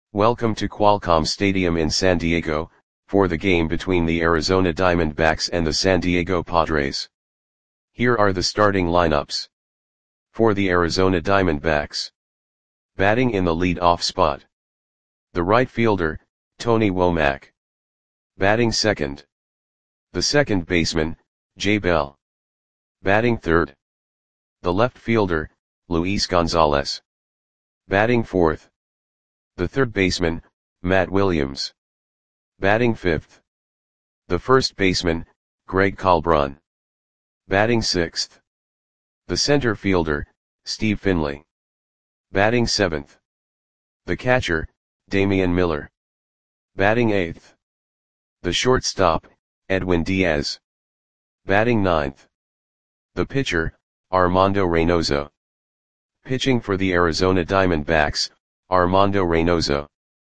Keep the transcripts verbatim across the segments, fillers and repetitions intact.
Welcome to Qualcomm Stadium in San Diego, for the game between the Arizona Diamondbacks and the San Diego Padres. Here are the starting lineups. For the Arizona Diamondbacks. Batting in the lead-off spot. The right fielder, Tony Womack. Batting second. The second baseman, Jay Bell. Batting third. The left fielder, Luis Gonzalez. Batting fourth. The third baseman, Matt Williams. Batting fifth. The first baseman, Greg Colbron. Batting sixth. The center fielder, Steve Finley. Batting seventh. The catcher, Damian Miller. Batting eighth. The shortstop, Edwin Diaz. Batting ninth. The pitcher, Armando Reynoso. Pitching for the Arizona Diamondbacks, Armando Reynoso.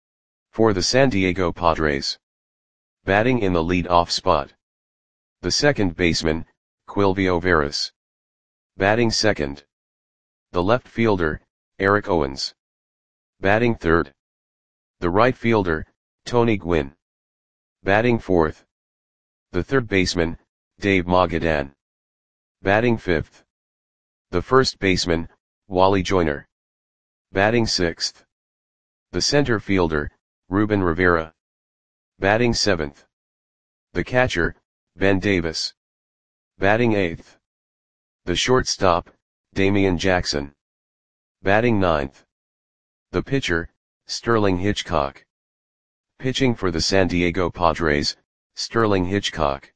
For the San Diego Padres. Batting in the lead-off spot. The second baseman, Quilvio Veras. Batting second. The left fielder, Eric Owens. Batting third. The right fielder, Tony Gwynn. Batting fourth. The third baseman, Dave Magadan. Batting fifth. The first baseman, Wally Joyner. Batting sixth. The center fielder, Ruben Rivera. Batting seventh. The catcher, Ben Davis. Batting eighth. The shortstop, Damian Jackson. Batting ninth. The pitcher, Sterling Hitchcock. Pitching for the San Diego Padres, Sterling Hitchcock.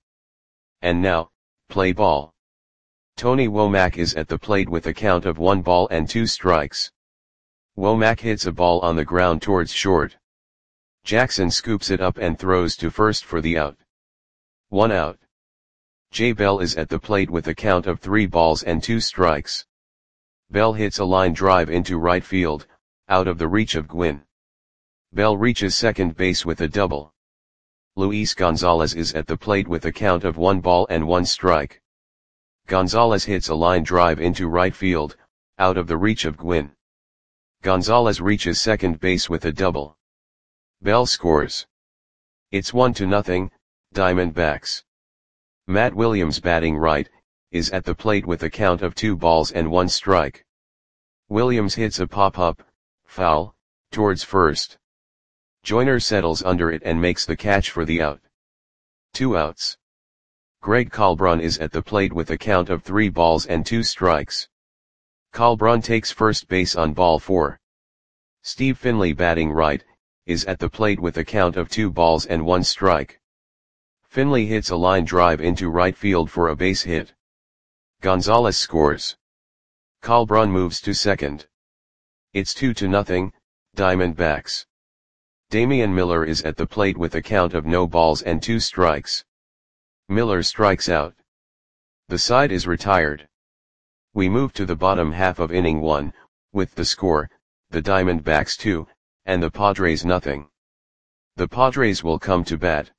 And now, play ball. Tony Womack is at the plate with a count of one ball and two strikes. Womack hits a ball on the ground towards short. Jackson scoops it up and throws to first for the out. One out. Jay Bell is at the plate with a count of three balls and two strikes. Bell hits a line drive into right field, out of the reach of Gwynn. Bell reaches second base with a double. Luis Gonzalez is at the plate with a count of one ball and one strike. Gonzalez hits a line drive into right field, out of the reach of Gwynn. Gonzalez reaches second base with a double. Bell scores. It's one to nothing, Diamondbacks. Matt Williams, batting right, is at the plate with a count of two balls and one strike. Williams hits a pop-up, foul, towards first. Joyner settles under it and makes the catch for the out. Two outs. Greg Colbron is at the plate with a count of three balls and two strikes. Colbron takes first base on ball four. Steve Finley, batting right, is at the plate with a count of two balls and one strike. Finley hits a line drive into right field for a base hit. Gonzalez scores. Colbron moves to second. It's two to nothing, Diamondbacks. Damian Miller is at the plate with a count of no balls and two strikes. Miller strikes out. The side is retired. We move to the bottom half of inning one, with the score, the Diamondbacks two, and the Padres nothing. The Padres will come to bat.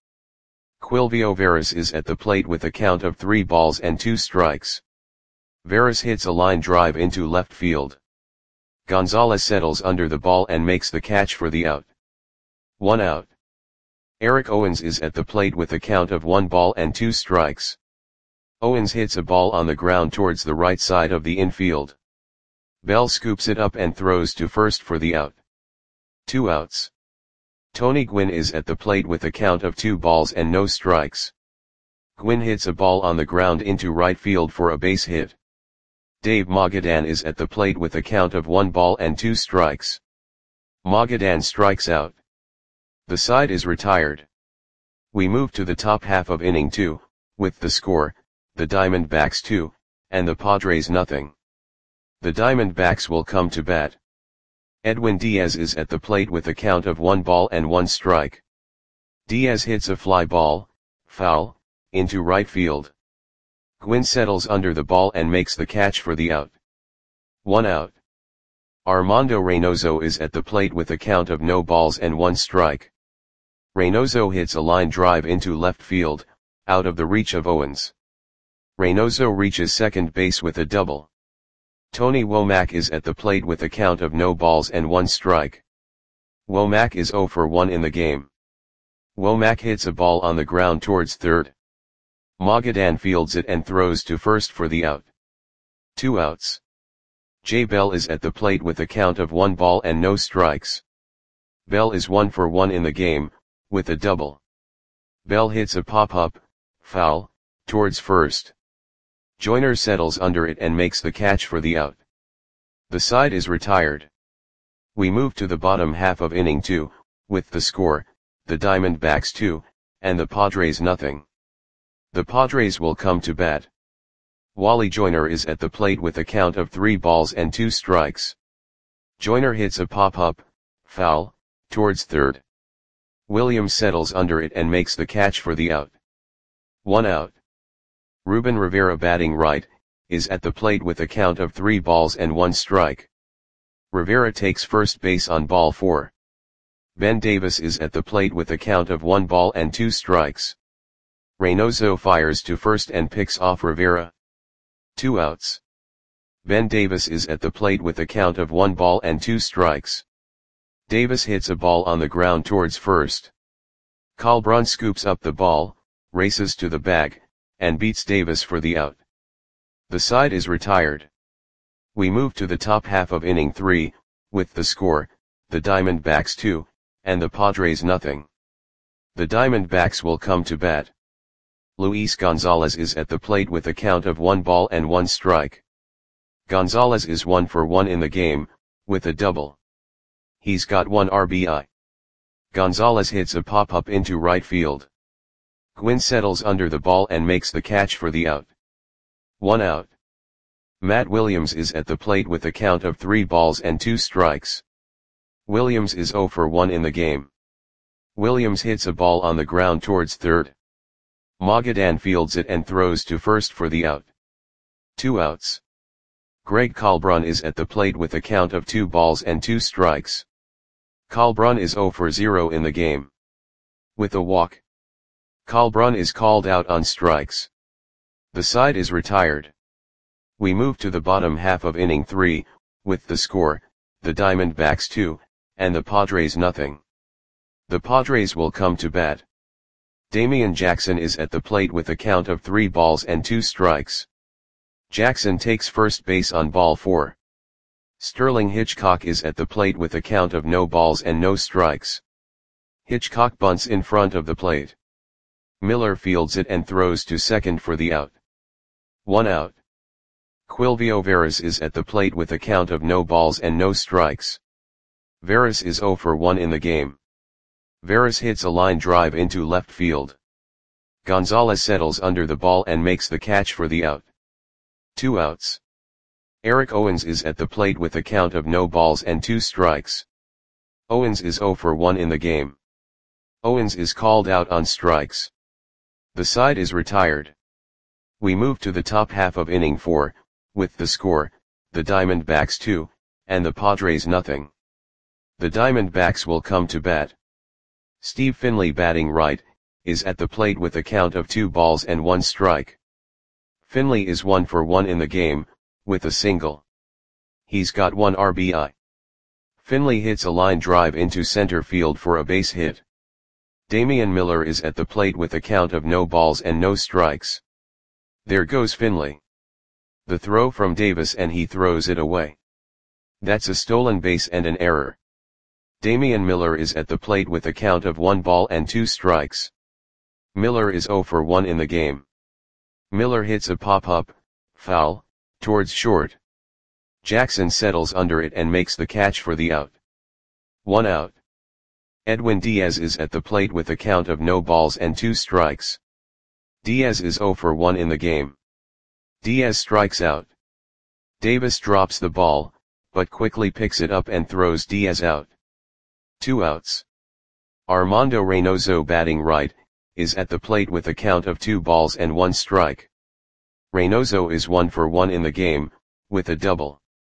Quilvio Veras is at the plate with a count of three balls and two strikes. Veras hits a line drive into left field. Gonzalez settles under the ball and makes the catch for the out. One out. Eric Owens is at the plate with a count of one ball and two strikes. Owens hits a ball on the ground towards the right side of the infield. Bell scoops it up and throws to first for the out. Two outs. Tony Gwynn is at the plate with a count of two balls and no strikes. Gwynn hits a ball on the ground into right field for a base hit. Dave Magadan is at the plate with a count of one ball and two strikes. Magadan strikes out. The side is retired. We move to the top half of inning two, with the score, the Diamondbacks two, and the Padres nothing. The Diamondbacks will come to bat. Edwin Diaz is at the plate with a count of one ball and one strike. Diaz hits a fly ball, foul, into right field. Gwynn settles under the ball and makes the catch for the out. One out. Armando Reynoso is at the plate with a count of no balls and one strike. Reynoso hits a line drive into left field, out of the reach of Owens. Reynoso reaches second base with a double. Tony Womack is at the plate with a count of no balls and one strike. Womack is zero for one in the game. Womack hits a ball on the ground towards third. Magadan fields it and throws to first for the out. Two outs. J. Bell is at the plate with a count of one ball and no strikes. Bell is one for one in the game, with a double. Bell hits a pop-up, foul, towards first. Joyner settles under it and makes the catch for the out. The side is retired. We move to the bottom half of inning two, with the score, the Diamondbacks two, and the Padres nothing. The Padres will come to bat. Wally Joyner is at the plate with a count of three balls and two strikes. Joyner hits a pop-up, foul, towards third. Williams settles under it and makes the catch for the out. One out. Ruben Rivera batting right, is at the plate with a count of three balls and one strike. Rivera takes first base on ball four. Ben Davis is at the plate with a count of one ball and two strikes. Reynoso fires to first and picks off Rivera. Two outs. Ben Davis is at the plate with a count of one ball and two strikes. Davis hits a ball on the ground towards first. Colbrun scoops up the ball, races to the bag, and beats Davis for the out. The side is retired. We move to the top half of inning three, with the score, the Diamondbacks two, and the Padres nothing. The Diamondbacks will come to bat. Luis Gonzalez is at the plate with a count of one ball and one strike. Gonzalez is one for one in the game, with a double. He's got one R B I. Gonzalez hits a pop-up into right field. Gwynn settles under the ball and makes the catch for the out. One out. Matt Williams is at the plate with a count of three balls and two strikes. Williams is zero for one in the game. Williams hits a ball on the ground towards third. Magadan fields it and throws to first for the out. Two outs. Greg Colbrun is at the plate with a count of two balls and two strikes. Colbrun is zero for zero in the game. With a walk. Colbrun is called out on strikes. The side is retired. We move to the bottom half of inning three, with the score, the Diamondbacks two, and the Padres nothing. The Padres will come to bat. Damian Jackson is at the plate with a count of three balls and two strikes. Jackson takes first base on ball four. Sterling Hitchcock is at the plate with a count of no balls and no strikes. Hitchcock bunts in front of the plate. Miller fields it and throws to second for the out. One out. Quilvio Veras is at the plate with a count of no balls and no strikes. Veras is zero for one in the game. Veras hits a line drive into left field. Gonzalez settles under the ball and makes the catch for the out. Two outs. Eric Owens is at the plate with a count of no balls and two strikes. Owens is zero for one in the game. Owens is called out on strikes. The side is retired. We move to the top half of inning four, with the score, the Diamondbacks two, and the Padres nothing. The Diamondbacks will come to bat. Steve Finley batting right, is at the plate with a count of two balls and one strike. Finley is one for one in the game, with a single. He's got one R B I. Finley hits a line drive into center field for a base hit. Damian Miller is at the plate with a count of no balls and no strikes. There goes Finley. The throw from Davis and he throws it away. That's a stolen base and an error. Damian Miller is at the plate with a count of one ball and two strikes. Miller is zero for one in the game. Miller hits a pop-up, foul, towards short. Jackson settles under it and makes the catch for the out. One out. Edwin Diaz is at the plate with a count of no balls and two strikes. Diaz is zero for one in the game. Diaz strikes out. Davis drops the ball, but quickly picks it up and throws Diaz out. Two outs. Armando Reynoso batting right, is at the plate with a count of two balls and one strike. Reynoso is one for one in the game, with a double.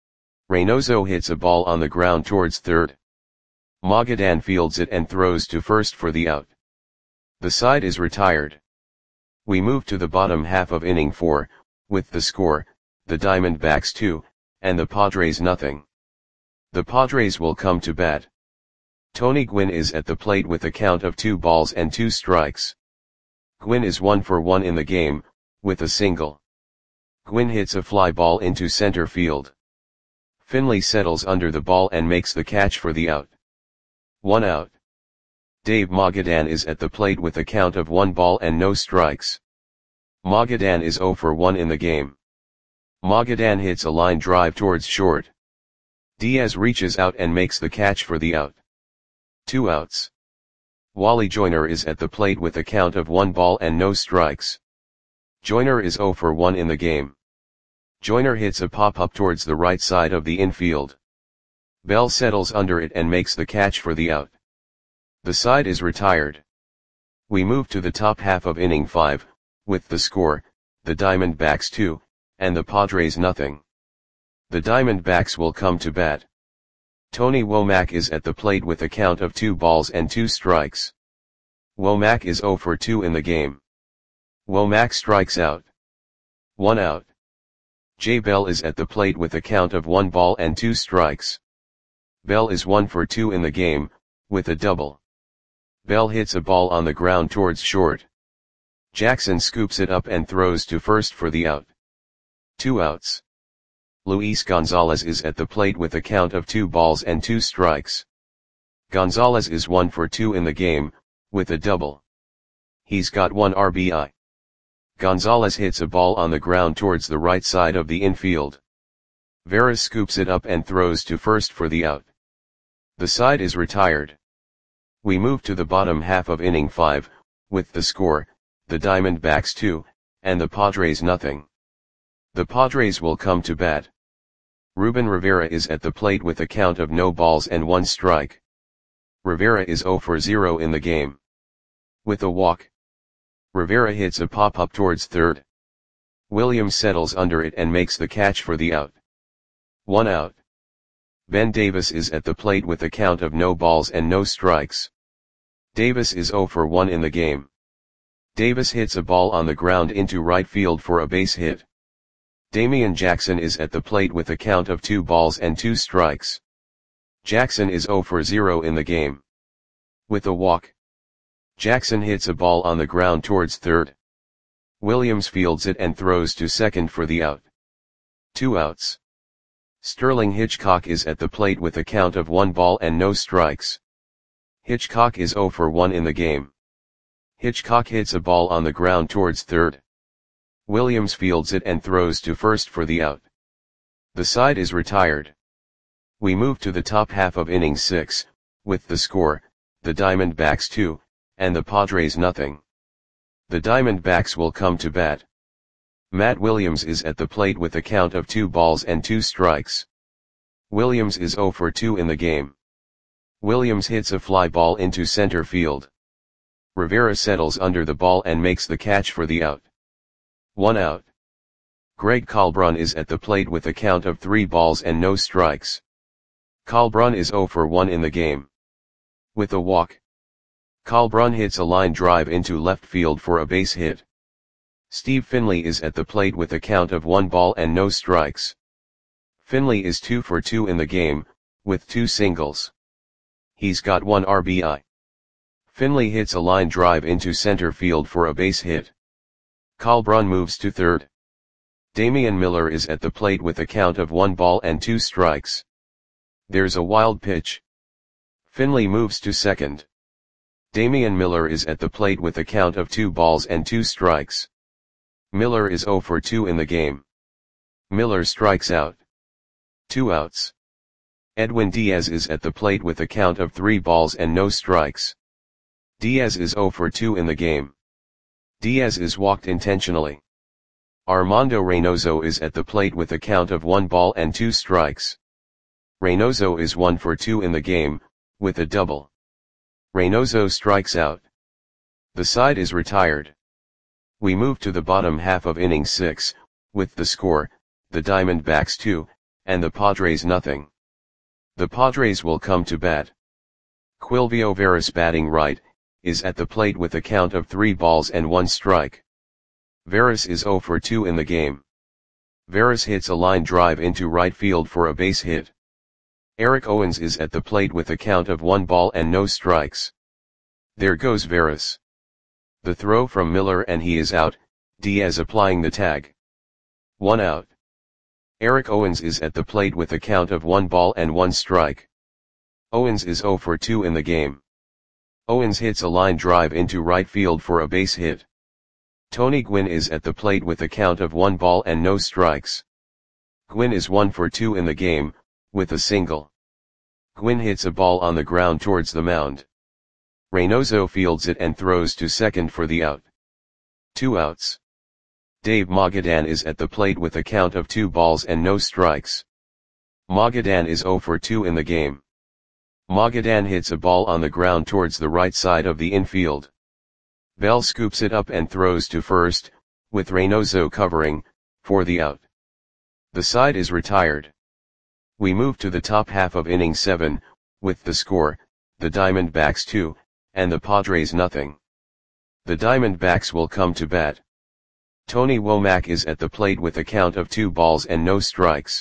Reynoso hits a ball on the ground towards third. Magadan fields it and throws to first for the out. The side is retired. We move to the bottom half of inning four, with the score, the Diamondbacks two, and the Padres nothing. The Padres will come to bat. Tony Gwynn is at the plate with a count of two balls and two strikes. Gwynn is one for one in the game, with a single. Gwynn hits a fly ball into center field. Finley settles under the ball and makes the catch for the out. One out. Dave Mogadan is at the plate with a count of one ball and no strikes. Mogadan is zero for one in the game. Mogadan hits a line drive towards short. Diaz reaches out and makes the catch for the out. Two outs. Wally Joyner is at the plate with a count of one ball and no strikes. Joyner is zero for one in the game. Joyner hits a pop-up towards the right side of the infield. Bell settles under it and makes the catch for the out. The side is retired. We move to the top half of inning five, with the score, the Diamondbacks two, and the Padres nothing. The Diamondbacks will come to bat. Tony Womack is at the plate with a count of two balls and two strikes. Womack is zero for two in the game. Womack strikes out. One out. Jay Bell is at the plate with a count of one ball and two strikes. Bell is one for two in the game, with a double. Bell hits a ball on the ground towards short. Jackson scoops it up and throws to first for the out. Two outs. Luis Gonzalez is at the plate with a count of two balls and two strikes. Gonzalez is one for two in the game, with a double. He's got one R B I. Gonzalez hits a ball on the ground towards the right side of the infield. Veras scoops it up and throws to first for the out. The side is retired. We move to the bottom half of inning five, with the score, the Diamondbacks two, and the Padres nothing. The Padres will come to bat. Ruben Rivera is at the plate with a count of no balls and one strike. Rivera is zero for zero in the game. With a walk. Rivera hits a pop-up towards third. Williams settles under it and makes the catch for the out. One out. Ben Davis is at the plate with a count of no balls and no strikes. Davis is zero for one in the game. Davis hits a ball on the ground into right field for a base hit. Damian Jackson is at the plate with a count of two balls and two strikes. Jackson is zero for zero in the game. With a walk. Jackson hits a ball on the ground towards third. Williams fields it and throws to second for the out. Two outs. Sterling Hitchcock is at the plate with a count of one ball and no strikes. Hitchcock is zero for one in the game. Hitchcock hits a ball on the ground towards third. Williams fields it and throws to first for the out. The side is retired. We move to the top half of inning six, with the score, the Diamondbacks two, and the Padres nothing. The Diamondbacks will come to bat. Matt Williams is at the plate with a count of two balls and two strikes. Williams is zero for two in the game. Williams hits a fly ball into center field. Rivera settles under the ball and makes the catch for the out. One out. Greg Colbrun is at the plate with a count of three balls and no strikes. Colbrun is zero for one in the game. With a walk. Colbrun hits a line drive into left field for a base hit. Steve Finley is at the plate with a count of one ball and no strikes. Finley is two for two in the game, with two singles. He's got one R B I. Finley hits a line drive into center field for a base hit. Colbrun moves to third. Damian Miller is at the plate with a count of one ball and two strikes. There's a wild pitch. Finley moves to second. Damian Miller is at the plate with a count of two balls and two strikes. Miller is zero for two in the game. Miller strikes out. Two outs. Edwin Diaz is at the plate with a count of three balls and no strikes. Diaz is zero for two in the game. Diaz is walked intentionally. Armando Reynoso is at the plate with a count of one ball and two strikes. Reynoso is one for two in the game, with a double. Reynoso strikes out. The side is retired. We move to the bottom half of inning six, with the score, the Diamondbacks two, and the Padres nothing. The Padres will come to bat. Quilvio Veras batting right, is at the plate with a count of three balls and one strike. Veras is zero for two in the game. Veras hits a line drive into right field for a base hit. Eric Owens is at the plate with a count of one ball and no strikes. There goes Veras. The throw from Miller and he is out, Diaz applying the tag. One out. Eric Owens is at the plate with a count of one ball and one strike. Owens is zero for two in the game. Owens hits a line drive into right field for a base hit. Tony Gwynn is at the plate with a count of one ball and no strikes. Gwynn is one for two in the game, with a single. Gwynn hits a ball on the ground towards the mound. Reynoso fields it and throws to second for the out. Two outs. Dave Magadan is at the plate with a count of two balls and no strikes. Magadan is zero for two in the game. Magadan hits a ball on the ground towards the right side of the infield. Bell scoops it up and throws to first, with Reynoso covering, for the out. The side is retired. We move to the top half of inning seven, with the score, the Diamondbacks two, and the Padres nothing. The Diamondbacks will come to bat. Tony Womack is at the plate with a count of two balls and no strikes.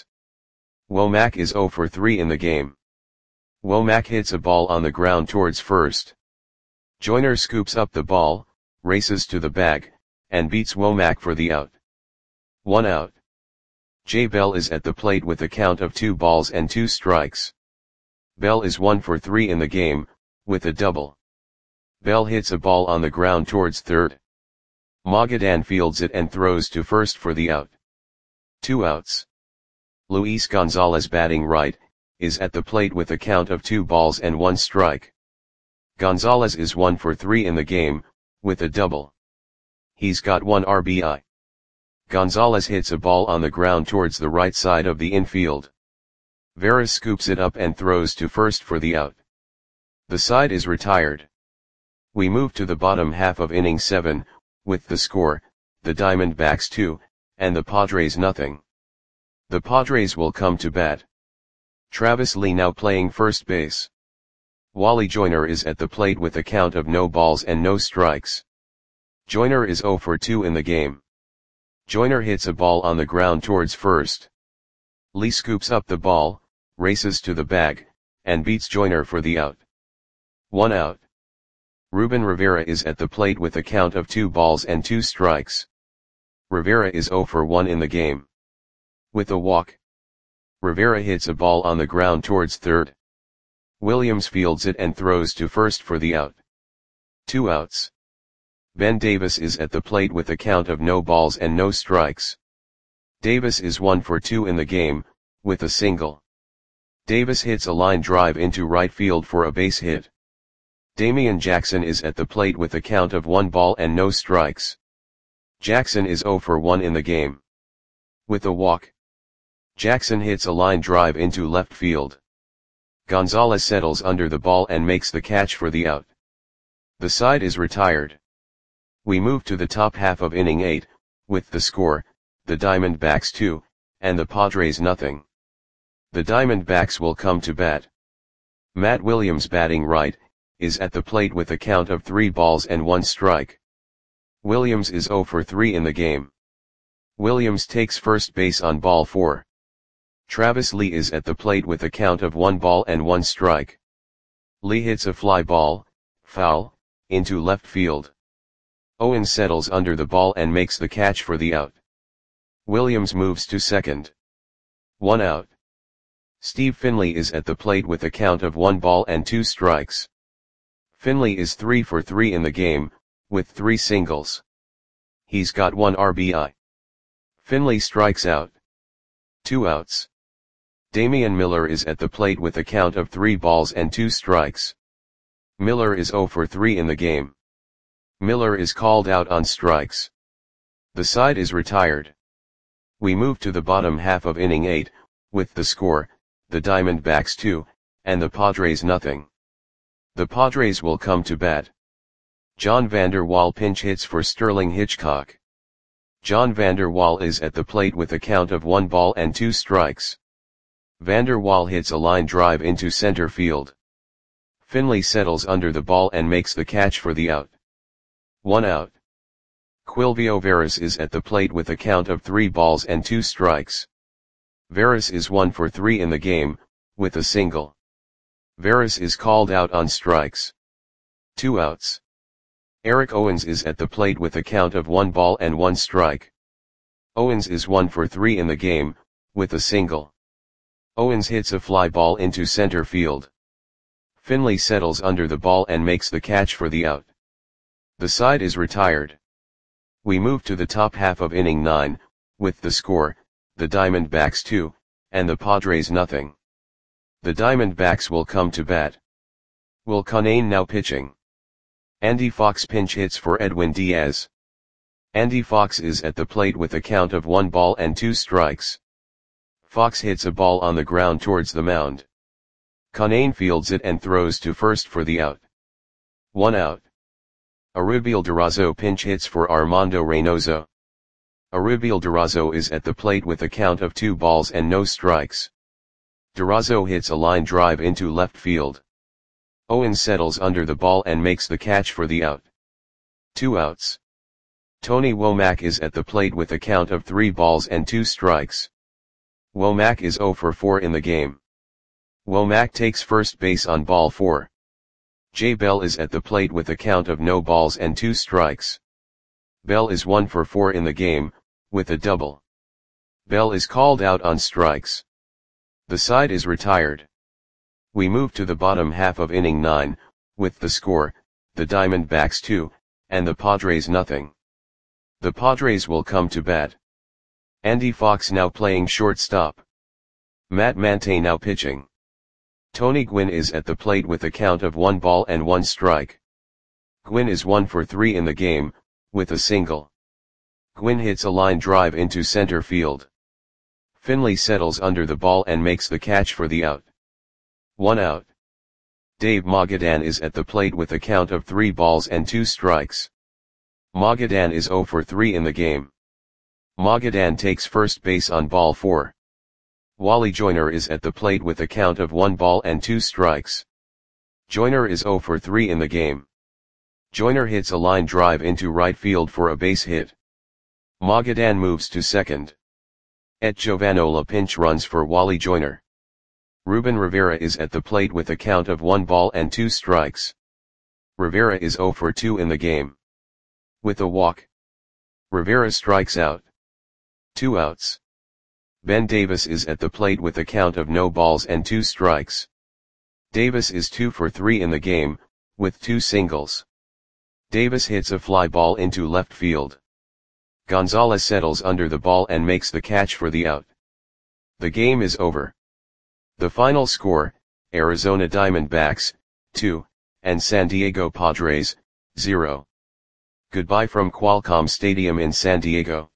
Womack is zero for three in the game. Womack hits a ball on the ground towards first. Joyner scoops up the ball, races to the bag, and beats Womack for the out. One out. Jay Bell is at the plate with a count of two balls and two strikes. Bell is one for three in the game, with a double. Bell hits a ball on the ground towards third. Magadan fields it and throws to first for the out. Two outs. Luis Gonzalez, batting right, is at the plate with a count of two balls and one strike. Gonzalez is one for three in the game, with a double. He's got one R B I. Gonzalez hits a ball on the ground towards the right side of the infield. Veras scoops it up and throws to first for the out. The side is retired. We move to the bottom half of inning seven, with the score, the Diamondbacks two, and the Padres nothing. The Padres will come to bat. Travis Lee now playing first base. Wally Joyner is at the plate with a count of no balls and no strikes. Joyner is zero for two in the game. Joyner hits a ball on the ground towards first. Lee scoops up the ball, races to the bag, and beats Joyner for the out. One out. Ruben Rivera is at the plate with a count of two balls and two strikes. Rivera is zero for one in the game. With a walk. Rivera hits a ball on the ground towards third. Williams fields it and throws to first for the out. Two outs. Ben Davis is at the plate with a count of no balls and no strikes. Davis is one for two in the game, with a single. Davis hits a line drive into right field for a base hit. Damian Jackson is at the plate with a count of one ball and no strikes. Jackson is zero for one in the game. With a walk. Jackson hits a line drive into left field. Gonzalez settles under the ball and makes the catch for the out. The side is retired. We move to the top half of inning eight, with the score, the Diamondbacks two, and the Padres nothing. The Diamondbacks will come to bat. Matt Williams, batting right, is at the plate with a count of three balls and one strike. Williams is zero for three in the game. Williams takes first base on ball four. Travis Lee is at the plate with a count of one ball and one strike. Lee hits a fly ball, foul, into left field. Owens settles under the ball and makes the catch for the out. Williams moves to second. One out. Steve Finley is at the plate with a count of one ball and two strikes. Finley is three for three in the game, with three singles. He's got one R B I. Finley strikes out. Two outs. Damian Miller is at the plate with a count of three balls and two strikes. Miller is zero for three in the game. Miller is called out on strikes. The side is retired. We move to the bottom half of inning eight, with the score, the Diamondbacks two, and the Padres nothing. The Padres will come to bat. John Vander Wal pinch hits for Sterling Hitchcock. John Vander Wal is at the plate with a count of one ball and two strikes. Vander Wal hits a line drive into center field. Finley settles under the ball and makes the catch for the out. One out. Quilvio Veras is at the plate with a count of three balls and two strikes. Veras is one for three in the game, with a single. Veras is called out on strikes. Two outs. Eric Owens is at the plate with a count of one ball and one strike. Owens is one for three in the game, with a single. Owens hits a fly ball into center field. Finley settles under the ball and makes the catch for the out. The side is retired. We move to the top half of inning nine, with the score, the Diamondbacks two, and the Padres nothing. The Diamondbacks will come to bat. Will Cunnane now pitching. Andy Fox pinch hits for Edwin Diaz. Andy Fox is at the plate with a count of one ball and two strikes. Fox hits a ball on the ground towards the mound. Cunnane fields it and throws to first for the out. One out. Arubiel Durazo pinch hits for Armando Reynoso. Arubiel Durazo is at the plate with a count of two balls and no strikes. Durazo hits a line drive into left field. Owens settles under the ball and makes the catch for the out. Two outs. Tony Womack is at the plate with a count of three balls and two strikes. Womack is zero for four in the game. Womack takes first base on ball four. Jay Bell is at the plate with a count of no balls and two strikes. Bell is one for four in the game, with a double. Bell is called out on strikes. The side is retired. We move to the bottom half of inning nine, with the score, the Diamondbacks two, and the Padres nothing. The Padres will come to bat. Andy Fox now playing shortstop. Matt Mante now pitching. Tony Gwynn is at the plate with a count of one ball and one strike. Gwynn is one for three in the game, with a single. Gwynn hits a line drive into center field. Finley settles under the ball and makes the catch for the out. One out. Dave Magadan is at the plate with a count of three balls and two strikes. Magadan is zero for three in the game. Magadan takes first base on ball four. Wally Joyner is at the plate with a count of one ball and two strikes. Joyner is zero for three in the game. Joyner hits a line drive into right field for a base hit. Magadan moves to second. Et Giovanola pinch runs for Wally Joyner. Ruben Rivera is at the plate with a count of one ball and two strikes. Rivera is zero for two in the game. With a walk, Rivera strikes out. Two outs. Ben Davis is at the plate with a count of no balls and two strikes. Davis is two for three in the game, with two singles. Davis hits a fly ball into left field. Gonzalez settles under the ball and makes the catch for the out. The game is over. The final score, Arizona Diamondbacks, two, and San Diego Padres, zero. Goodbye from Qualcomm Stadium in San Diego.